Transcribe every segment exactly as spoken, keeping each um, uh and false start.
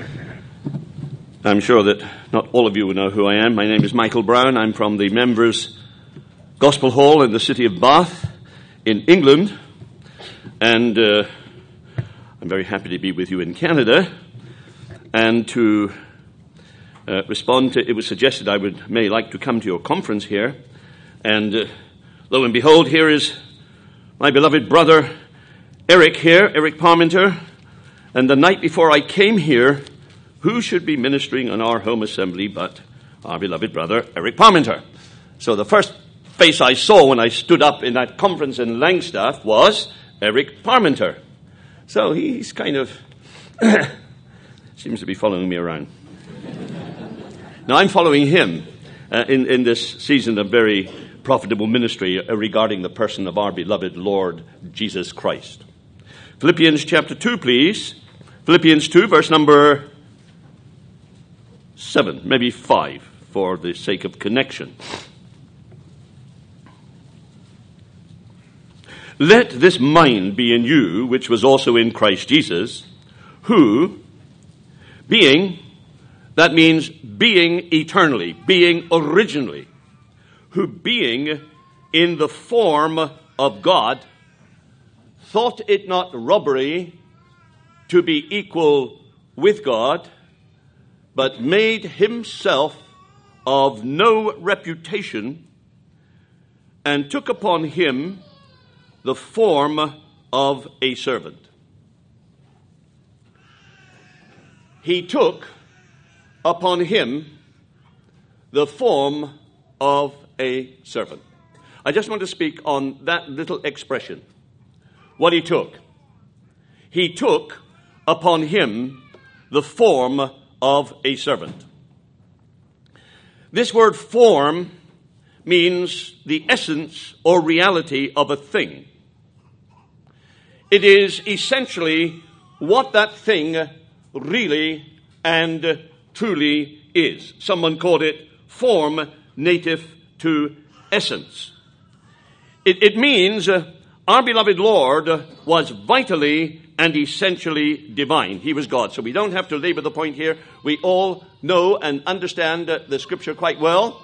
I'm sure that not all of you will know who I am. My name is Michael Brown. I'm from the Members' Gospel Hall in the city of Bath in England. And uh, I'm very happy to be with you in Canada and to uh, respond to, it was suggested I would may like to come to your conference here. And uh, lo and behold, here is my beloved brother Eric here, Eric Parmenter. And the night before I came here, who should be ministering in our home assembly but our beloved brother Eric Parmenter? So the first face I saw when I stood up in that conference in Langstaff was Eric Parmenter. So he's kind of seems to be following me around. Now I'm following him uh, in, in this season of very profitable ministry uh, regarding the person of our beloved Lord Jesus Christ. Philippians chapter two, please. Philippians two, verse number seven, maybe five, for the sake of connection. Let this mind be in you, which was also in Christ Jesus, who, being, that means being eternally, being originally, who being in the form of God, thought it not robbery to be equal with God, but made himself of no reputation, and took upon him the form of a servant. He took upon him the form of a servant. I just want to speak on that little expression. What he took. He took upon him the form of a servant. This word form means the essence or reality of a thing. It is essentially what that thing really and truly is. Someone called it form native to essence. It, it means uh, our beloved Lord was vitally and essentially divine. He was God. So we don't have to labor the point here. We all know and understand uh, the scripture quite well.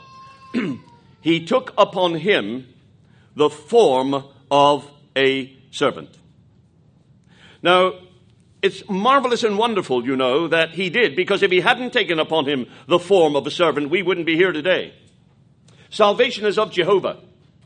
He took upon him the form of a servant. Now, it's marvelous and wonderful, you know, that he did, because if he hadn't taken upon him the form of a servant, we wouldn't be here today. Salvation is of Jehovah.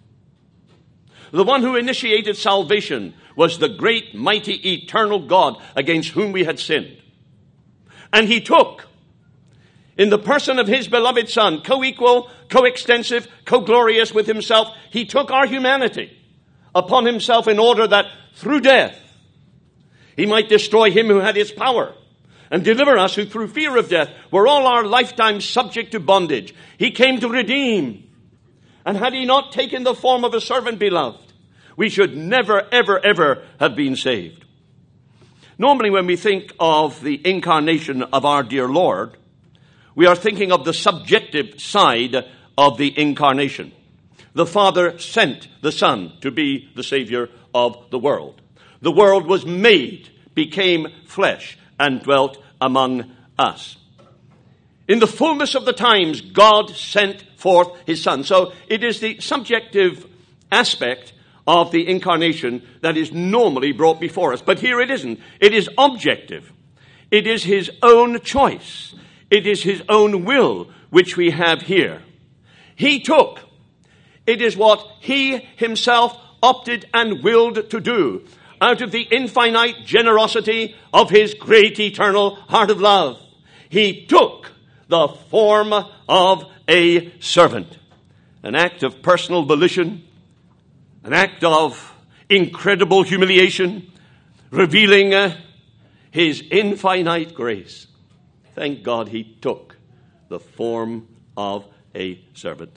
The one who initiated salvation was the great, mighty, eternal God against whom we had sinned. And he took, in the person of his beloved Son, co-equal, co-extensive, co-glorious with himself, he took our humanity upon himself in order that through death, he might destroy him who had his power and deliver us who through fear of death were all our lifetime subject to bondage. He came to redeem. And had he not taken the form of a servant, beloved, we should never, ever, ever have been saved. Normally when we think of the incarnation of our dear Lord, we are thinking of the subjective side of the incarnation. The Father sent the Son to be the Savior of the world. The world was made, became flesh, and dwelt among us. In the fullness of the times, God sent forth his Son. So it is the subjective aspect of the incarnation that is normally brought before us. But here it isn't. It is objective. It is his own choice. It is his own will which we have here. He took. It is what he himself opted and willed to do out of the infinite generosity of his great eternal heart of love. He took the form of a servant. An act of personal volition, an act of incredible humiliation, revealing uh, his infinite grace. Thank God he took the form of a servant.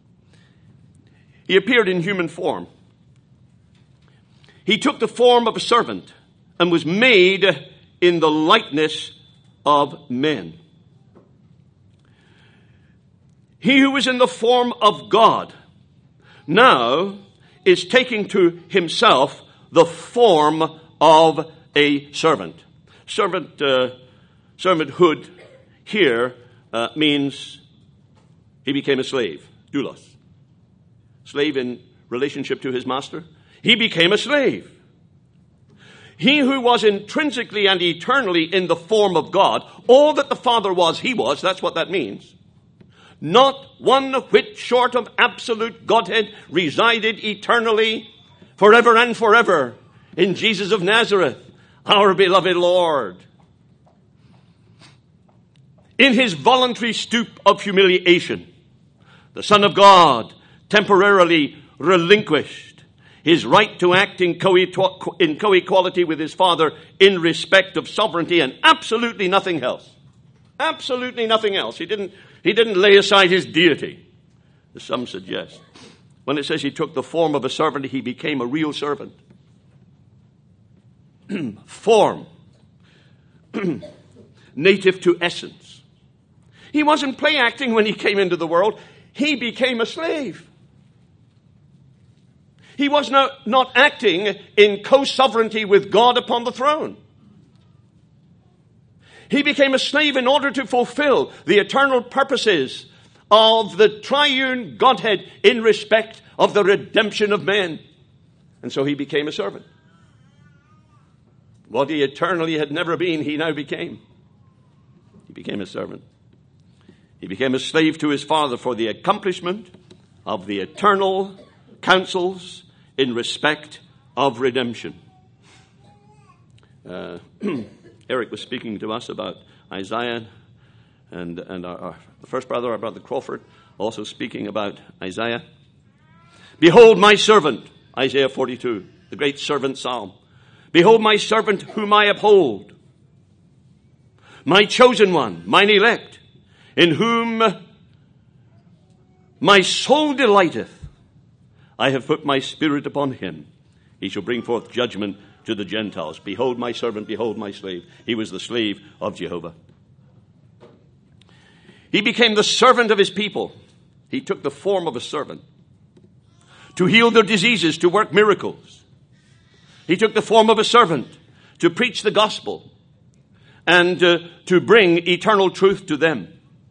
He appeared in human form. He took the form of a servant and was made in the likeness of men. He who was in the form of God now is taking to himself the form of a servant. Servant, uh, servanthood here uh, means he became a slave, doulos. Slave in relationship to his master. He became a slave. He who was intrinsically and eternally in the form of God, all that the Father was, he was, that's what that means. Not one whit short of absolute Godhead, resided eternally, forever and forever, in Jesus of Nazareth, our beloved Lord. In his voluntary stoop of humiliation, the Son of God temporarily relinquished his right to act in co-equality with his Father in respect of sovereignty and absolutely nothing else. Absolutely nothing else. He didn't, he didn't lay aside his deity, as some suggest. When it says he took the form of a servant, he became a real servant. Form. Native to essence. He wasn't play acting when he came into the world. He became a slave. He was not, not acting in co-sovereignty with God upon the throne. He became a slave in order to fulfill the eternal purposes of the triune Godhead in respect of the redemption of men. And so he became a servant. What he eternally had never been, he now became. He became a servant. He became a slave to his Father for the accomplishment of the eternal counsels in respect of redemption. Uh, Eric was speaking to us about Isaiah, and, and our, our the first brother, our brother Crawford, also speaking about Isaiah. Behold my servant, Isaiah forty-two, the great servant psalm. Behold my servant whom I uphold, my chosen one, mine elect, in whom my soul delighteth. I have put my spirit upon him. He shall bring forth judgment to the Gentiles. Behold my servant, behold my slave. He was the slave of Jehovah. He became the servant of his people. He took the form of a servant to heal their diseases, to work miracles. He took the form of a servant to preach the gospel and uh, to bring eternal truth to them.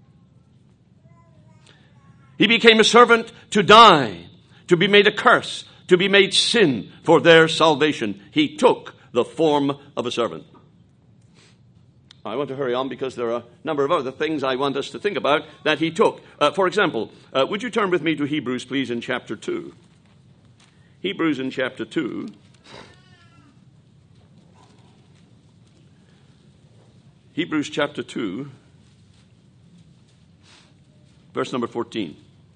He became a servant to die, to be made a curse, to be made sin for their salvation. He took the form of a servant. I want to hurry on because there are a number of other things I want us to think about that he took. Uh, for example, uh, would you turn with me to Hebrews, please, in chapter two? Hebrews in chapter two. Hebrews chapter two, verse number fourteen.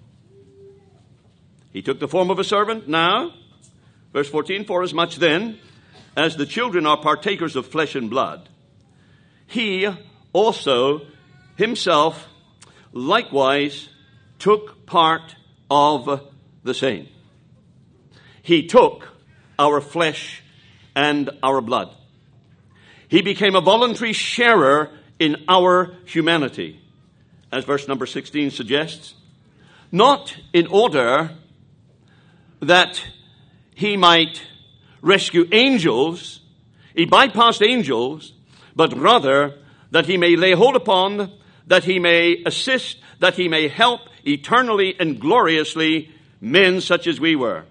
He took the form of a servant. Now, verse fourteen, for as much then as the children are partakers of flesh and blood, he also himself likewise took part of the same. He took our flesh and our blood. He became a voluntary sharer in our humanity, as verse number sixteen suggests, not in order that he might rescue angels. He bypassed angels, but rather that he may lay hold upon, that he may assist, that he may help eternally and gloriously men such as we were.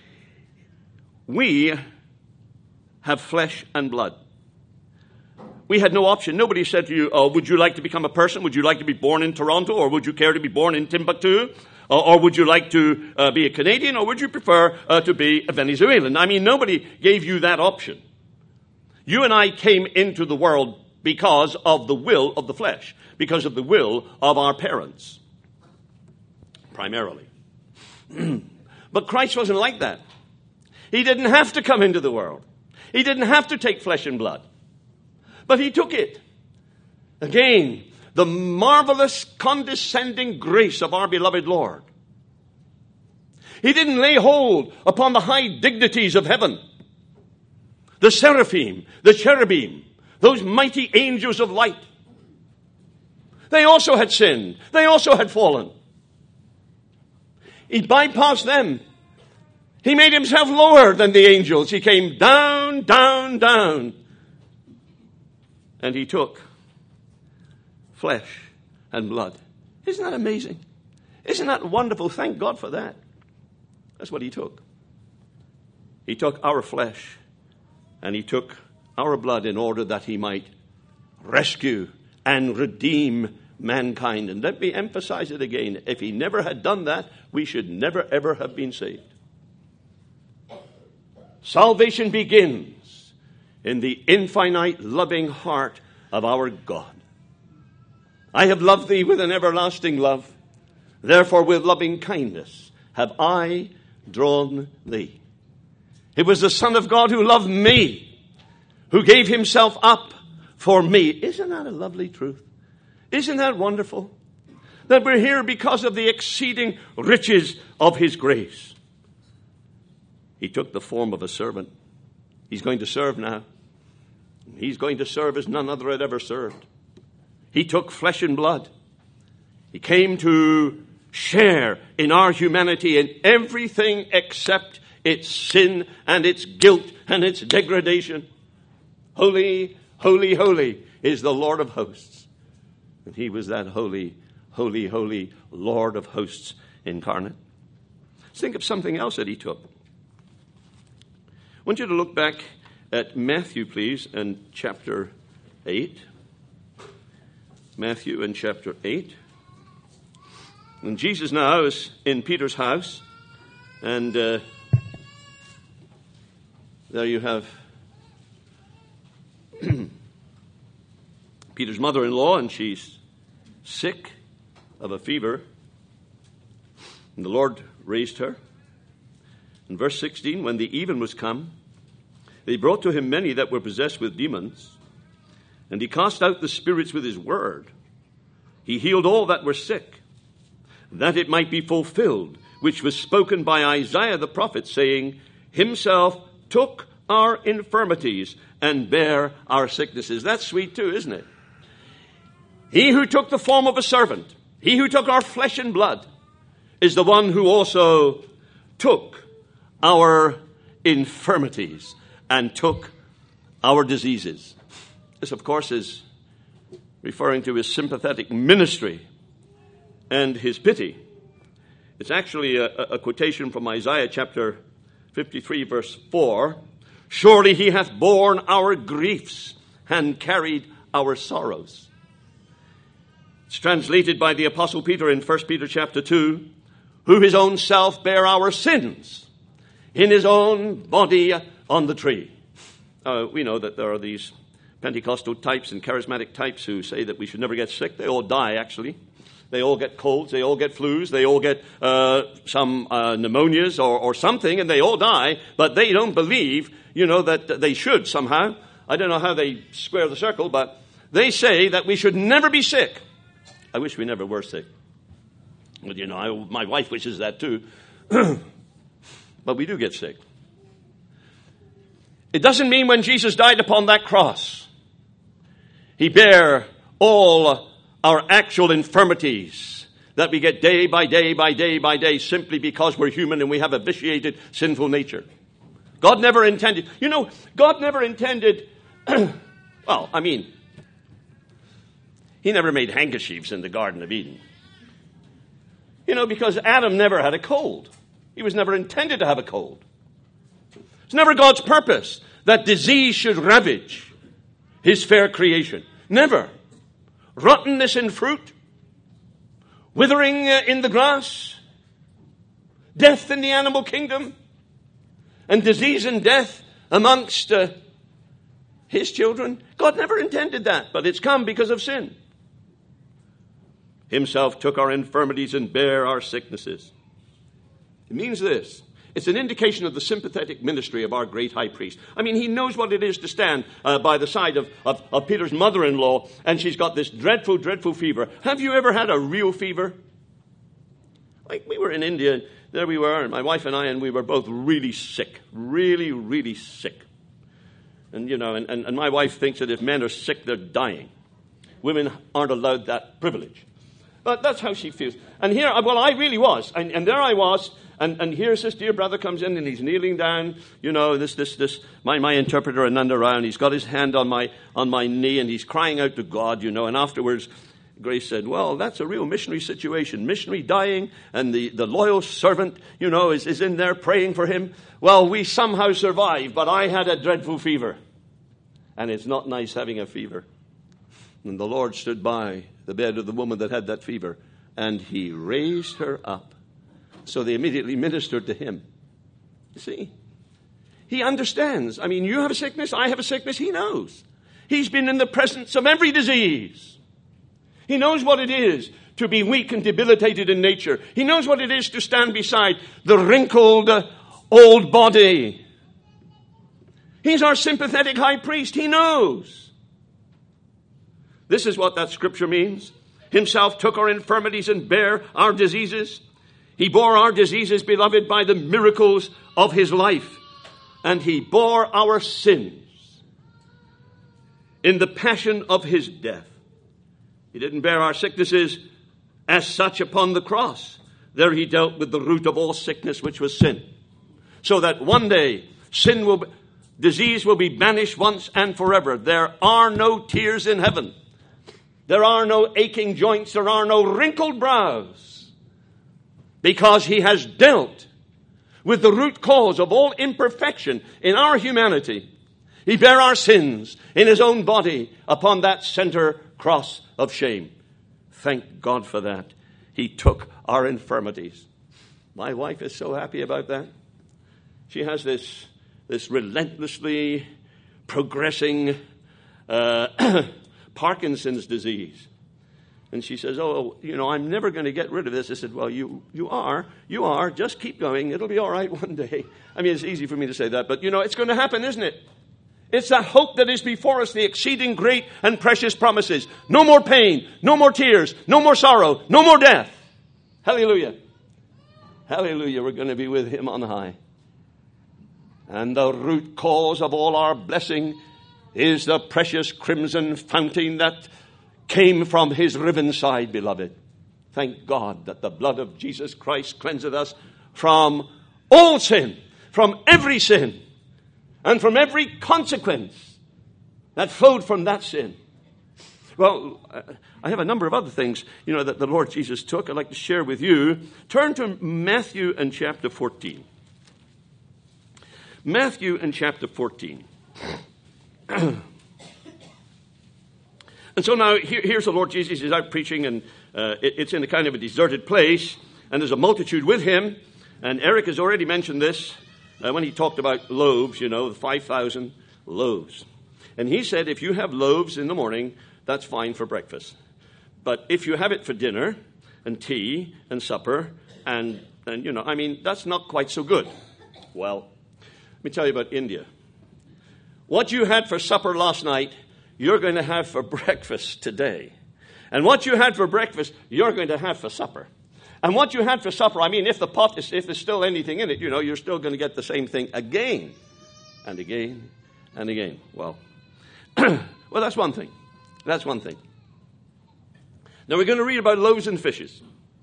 We have flesh and blood. We had no option. Nobody said to you, oh, would you like to become a person? Would you like to be born in Toronto? Or would you care to be born in Timbuktu? Or, or would you like to uh, be a Canadian? Or would you prefer uh, to be a Venezuelan? I mean, nobody gave you that option. You and I came into the world because of the will of the flesh, because of the will of our parents, primarily. But Christ wasn't like that. He didn't have to come into the world. He didn't have to take flesh and blood. But he took it. Again, the marvelous condescending grace of our beloved Lord. He didn't lay hold upon the high dignities of heaven. The seraphim, the cherubim, those mighty angels of light. They also had sinned. They also had fallen. He bypassed them. He made himself lower than the angels. He came down, down, down. And he took flesh and blood. Isn't that amazing? Isn't that wonderful? Thank God for that. That's what he took. He took our flesh and he took our blood in order that he might rescue and redeem mankind. And let me emphasize it again. If he never had done that, we should never ever have been saved. Salvation begins in the infinite loving heart of our God. I have loved thee with an everlasting love. Therefore with loving kindness have I drawn thee. It was the Son of God who loved me, who gave himself up for me. Isn't that a lovely truth? Isn't that wonderful? That we're here because of the exceeding riches of his grace. He took the form of a servant. He's going to serve now. He's going to serve as none other had ever served. He took flesh and blood. He came to share in our humanity in everything except its sin and its guilt and its degradation. Holy, holy, holy is the Lord of hosts. And he was that holy, holy, holy Lord of hosts incarnate. Let's think of something else that he took. I want you to look back at Matthew, please, and chapter eight. Matthew and chapter eight. And Jesus now is in Peter's house. And uh, there you have Peter's mother-in-law, and she's sick of a fever. And the Lord raised her. In verse sixteen, when the even was come, they brought to him many that were possessed with demons, and he cast out the spirits with his word. He healed all that were sick, that it might be fulfilled, which was spoken by Isaiah the prophet, saying, himself took our infirmities and bare our sicknesses. That's sweet too, isn't it? He who took the form of a servant, he who took our flesh and blood, is the one who also took our infirmities and took our diseases. This, of course, is referring to his sympathetic ministry and his pity. It's actually a, a quotation from Isaiah chapter fifty-three, verse four. Surely he hath borne our griefs and carried our sorrows. It's translated by the Apostle Peter in First Peter chapter two, who his own self bare our sins in his own body on the tree. Uh, we know that there are these Pentecostal types and charismatic types who say that we should never get sick. They all die, actually. They all get colds, they all get flus, they all get uh, some uh, pneumonias or, or something, and they all die, but they don't believe, you know, that they should somehow. I don't know how they square the circle, but they say that we should never be sick. I wish we never were sick. But, you know, I, my wife wishes that too. But we do get sick. It doesn't mean when Jesus died upon that cross, he bare all our actual infirmities that we get day by day by day by day simply because we're human and we have a vitiated sinful nature. God never intended, you know, God never intended, well, I mean, he never made handkerchiefs in the Garden of Eden. You know, because Adam never had a cold. He was never intended to have a cold. It's never God's purpose that disease should ravage his fair creation. Never. Rottenness in fruit, withering in the grass, death in the animal kingdom, and disease and death amongst uh, his children. God never intended that, but it's come because of sin. Himself took our infirmities and bare our sicknesses. It means this. It's an indication of the sympathetic ministry of our great high priest. I mean, he knows what it is to stand uh, by the side of, of, of Peter's mother-in-law, and she's got this dreadful, dreadful fever. Have you ever had a real fever? Like, we were in India, there we were, and my wife and I, and we were both really sick. Really, really sick. And, you know, and, and, and my wife thinks that if men are sick, they're dying. Women aren't allowed that privilege. But that's how she feels. And here, well, I really was. And, and there I was. And, and here's this dear brother comes in and he's kneeling down, you know, this, this, this, my, my interpreter Ananda Rao, and he's got his hand on my, on my knee and he's crying out to God, you know, and afterwards Grace said, well, that's a real missionary situation. Missionary dying, and the, the loyal servant, you know, is, is in there praying for him. Well, we somehow survived, but I had a dreadful fever. And it's not nice having a fever. And the Lord stood by the bed of the woman that had that fever, and he raised her up. So they immediately ministered to him. You see? He understands. I mean, you have a sickness, I have a sickness, he knows. He's been in the presence of every disease. He knows what it is to be weak and debilitated in nature. He knows what it is to stand beside the wrinkled uh, old body. He's our sympathetic high priest. He knows. This is what that scripture means. Himself took our infirmities and bare our diseases. He bore our diseases, beloved, by the miracles of his life. And he bore our sins in the passion of his death. He didn't bear our sicknesses as such upon the cross. There he dealt with the root of all sickness, which was sin. So that one day sin will, disease will be banished once and forever. There are no tears in heaven. There are no aching joints. There are no wrinkled brows. Because he has dealt with the root cause of all imperfection in our humanity. He bare our sins in his own body upon that center cross of shame. Thank God for that. He took our infirmities. My wife is so happy about that. She has this, this relentlessly progressing uh, Parkinson's disease. And she says, oh, you know, I'm never going to get rid of this. I said, well, you, you are. You are. Just keep going. It'll be all right one day. I mean, it's easy for me to say that, but, you know, it's going to happen, isn't it? It's that hope that is before us, the exceeding great and precious promises. No more pain, no more tears, no more sorrow, no more death. Hallelujah. Hallelujah. We're going to be with him on high. And the root cause of all our blessing is the precious crimson fountain that came from his riven side, beloved. Thank God that the blood of Jesus Christ cleanseth us from all sin, from every sin, and from every consequence that flowed from that sin. Well, I have a number of other things, you know, that the Lord Jesus took. I'd like to share with you. Turn to Matthew and chapter fourteen. Matthew and chapter fourteen. And so now here, here's the Lord Jesus. He's out preaching, and uh, it, it's in a kind of a deserted place, and there's a multitude with him. And Eric has already mentioned this uh, when he talked about loaves, you know, the five thousand loaves. And he said, if you have loaves in the morning, that's fine for breakfast. But if you have it for dinner and tea and supper, and, and you know, I mean, that's not quite so good. Well, let me tell you about India. What you had for supper last night, you're going to have for breakfast today. And what you had for breakfast, you're going to have for supper. And what you had for supper, I mean, if the pot is, if there's still anything in it, you know, you're still going to get the same thing again and again and again. Well, well, that's one thing. That's one thing. Now we're going to read about loaves and fishes.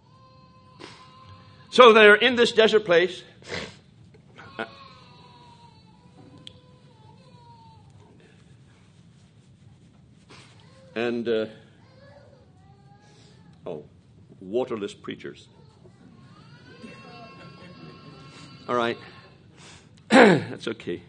So they're in this desert place. And, uh, oh, waterless preachers. All right. That's okay.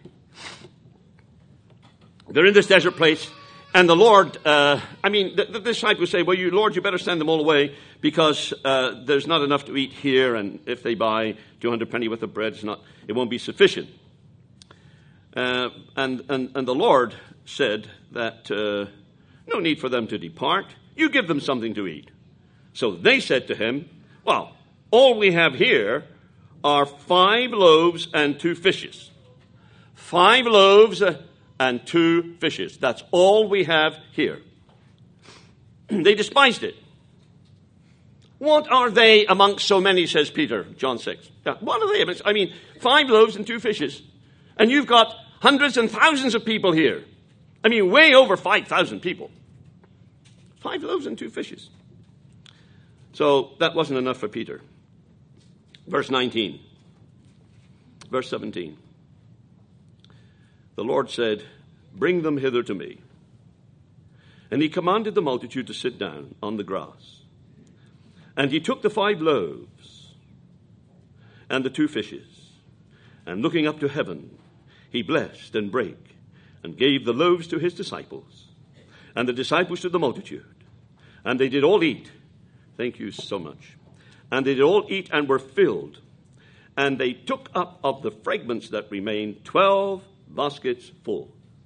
They're in this desert place, and the Lord, uh, I mean, the, the disciples say, well, you, Lord, you better send them all away because uh, there's not enough to eat here, and if they buy two hundred penny worth of bread, it's not, it won't be sufficient. Uh, and, and, and the Lord said that... Uh, no need for them to depart. You give them something to eat. So they said to him, well, all we have here are five loaves and two fishes. Five loaves and two fishes. That's all we have here. They despised it. What are they amongst so many, says Peter, John six. Yeah, what are they? I mean, five loaves and two fishes. And you've got hundreds and thousands of people here. I mean, way over five thousand people. Five loaves and two fishes. So that wasn't enough for Peter. Verse nineteen. Verse seventeen. The Lord said, bring them hither to me. And he commanded the multitude to sit down on the grass. And he took the five loaves and the two fishes, and looking up to heaven, he blessed and brake, and gave the loaves to his disciples, and the disciples to the multitude. And they did all eat. Thank you so much. And they did all eat and were filled. And they took up of the fragments that remained twelve baskets full.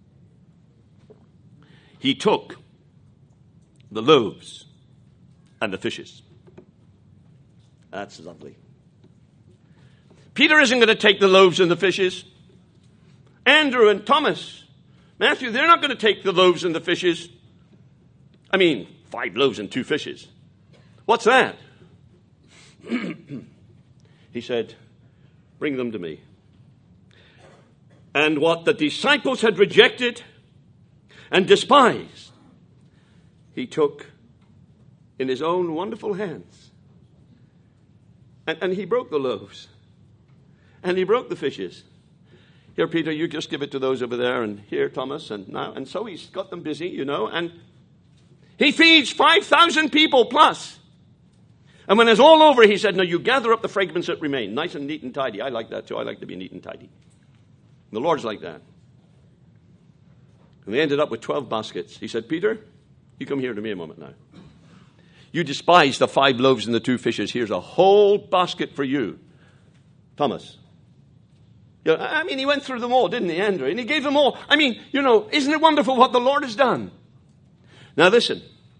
He took the loaves and the fishes. That's lovely. Peter isn't going to take the loaves and the fishes. Andrew and Thomas, Matthew, they're not going to take the loaves and the fishes. I mean, five loaves and two fishes. What's that? He said, bring them to me. And what the disciples had rejected and despised, he took in his own wonderful hands. And, and he broke the loaves. And he broke the fishes. Here, Peter, you just give it to those over there. And here, Thomas. And now, and so he's got them busy, you know. And he feeds five thousand people plus. And when it's all over, he said, now you gather up the fragments that remain. Nice and neat and tidy. I like that too. I like to be neat and tidy. The Lord's like that. And they ended up with twelve baskets. He said, Peter, you come here to me a moment now. You despise the five loaves and the two fishes. Here's a whole basket for you. Thomas. You know, I mean, he went through them all, didn't he, Andrew? And he gave them all. I mean, you know, isn't it wonderful what the Lord has done? Now listen.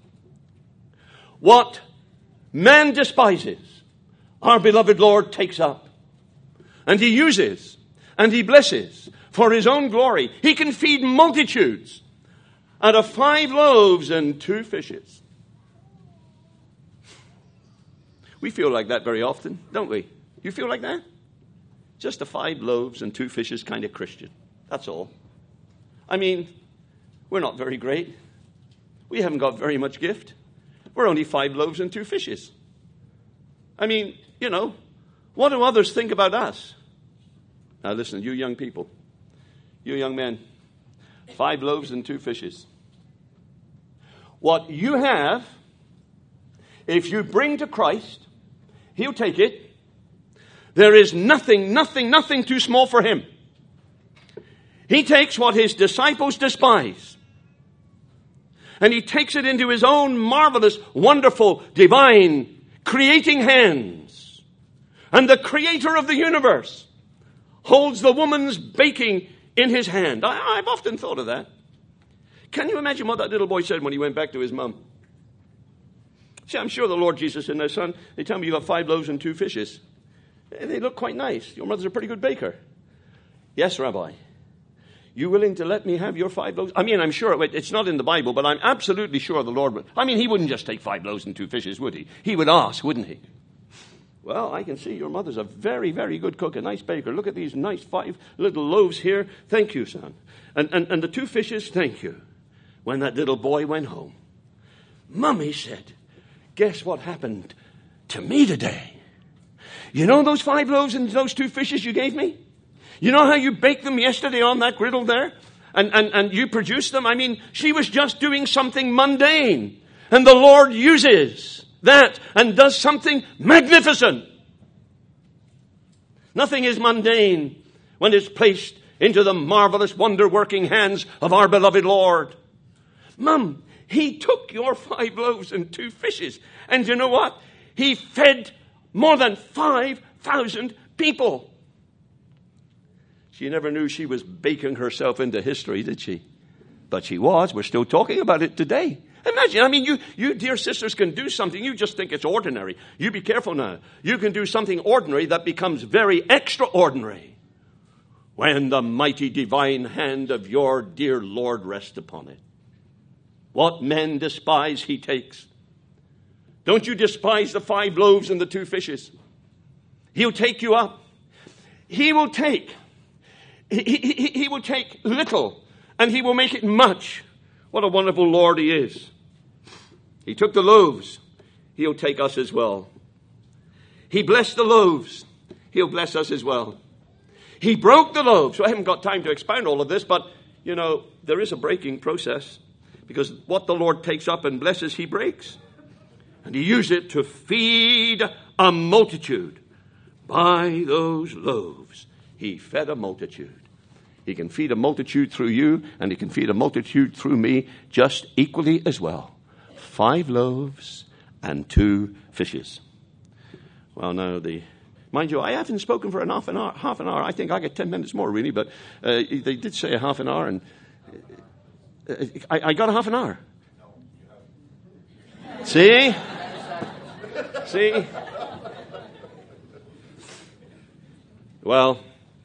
What man despises, our beloved Lord takes up. And he uses and he blesses for his own glory. He can feed multitudes out of five loaves and two fishes. We feel like that very often, don't we? You feel like that? Just a five loaves and two fishes kind of Christian. That's all. I mean, we're not very great. We haven't got very much gift. We're only five loaves and two fishes. I mean, you know, what do others think about us? Now listen, you young people, you young men, five loaves and two fishes. What you have, if you bring to Christ, he'll take it. There is nothing, nothing, nothing too small for him. He takes what his disciples despise, and he takes it into his own marvelous, wonderful, divine, creating hands. And the creator of the universe holds the woman's baking in his hand. I, I've often thought of that. Can you imagine what that little boy said when he went back to his mum? See, I'm sure the Lord Jesus said, now, son, they tell me you got five loaves and two fishes. They look quite nice. Your mother's a pretty good baker. Yes, Rabbi. You willing to let me have your five loaves? I mean, I'm sure, it's not in the Bible, but I'm absolutely sure the Lord would. I mean, he wouldn't just take five loaves and two fishes, would he? He would ask, wouldn't he? Well, I can see your mother's a very, very good cook, a nice baker. Look at these nice five little loaves here. Thank you, son. And, and, and the two fishes, thank you. When that little boy went home, Mummy said, guess what happened to me today? You know those five loaves and those two fishes you gave me? You know how you baked them yesterday on that griddle there? And, and, and you produced them? I mean, she was just doing something mundane. And the Lord uses that and does something magnificent. Nothing is mundane when it's placed into the marvelous, wonder-working hands of our beloved Lord. Mum, he took your five loaves and two fishes. And you know what? He fed more than five thousand people. She never knew she was baking herself into history, did she? But she was. We're still talking about it today. Imagine, I mean, you, you dear sisters can do something. You just think it's ordinary. You be careful now. You can do something ordinary that becomes very extraordinary when the mighty divine hand of your dear Lord rests upon it. What men despise, he takes. Don't you despise the five loaves and the two fishes. He'll take you up. He will take. He, he, he will take little and he will make it much. What a wonderful Lord he is. He took the loaves. He'll take us as well. He blessed the loaves. He'll bless us as well. He broke the loaves. So I haven't got time to expound all of this, but, you know, there is a breaking process. Because what the Lord takes up and blesses, he breaks. And he used it to feed a multitude. By those loaves, he fed a multitude. He can feed a multitude through you, and he can feed a multitude through me just equally as well. Five loaves and two fishes. Well, now, the mind you, I haven't spoken for an half an hour. Half an hour. I think I get ten minutes more, really, but uh, they did say a half an hour, and uh, I, I got a half an hour. See? See? Well,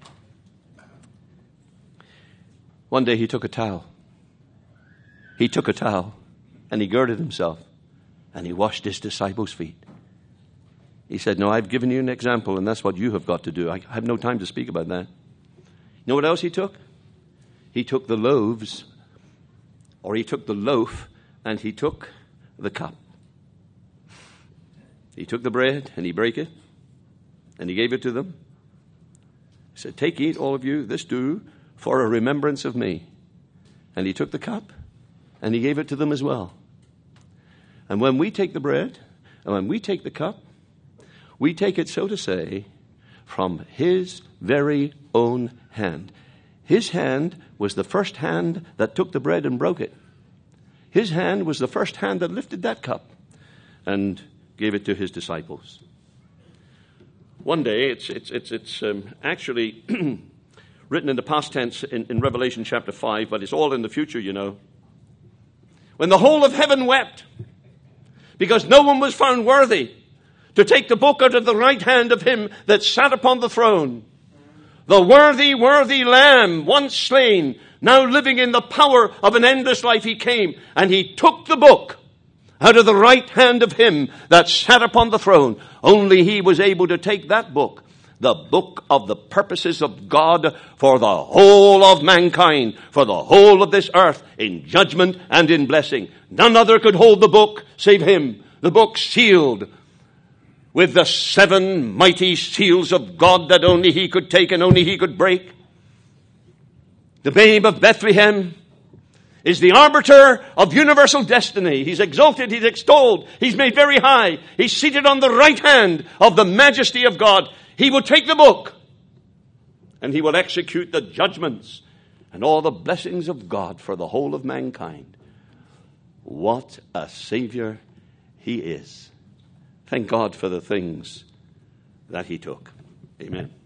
one day he took a towel. He took a towel and he girded himself and he washed his disciples' feet. He said, no, I've given you an example and that's what you have got to do. I have no time to speak about that. You know what else he took? He took the loaves, or he took the loaf and he took the cup. He took the bread and he brake it and he gave it to them. He said, take, eat, all of you, this do for a remembrance of me. And he took the cup and he gave it to them as well. And when we take the bread and when we take the cup, we take it, so to say, from his very own hand. His hand was the first hand that took the bread and broke it. His hand was the first hand that lifted that cup and gave it to his disciples. One day, it's it's it's it's um, actually written in the past tense in, in Revelation chapter five, but it's all in the future, you know. When the whole of heaven wept, because no one was found worthy to take the book out of the right hand of him that sat upon the throne. The worthy, worthy Lamb, once slain, now living in the power of an endless life, he came, and he took the book out of the right hand of him that sat upon the throne. Only he was able to take that book, the book of the purposes of God for the whole of mankind, for the whole of this earth, in judgment and in blessing. None other could hold the book save him. The book sealed with the seven mighty seals of God that only he could take and only he could break. The babe of Bethlehem is the arbiter of universal destiny. He's exalted, he's extolled, he's made very high. He's seated on the right hand of the majesty of God. He will take the book and he will execute the judgments and all the blessings of God for the whole of mankind. What a Savior he is. Thank God for the things that he took. Amen.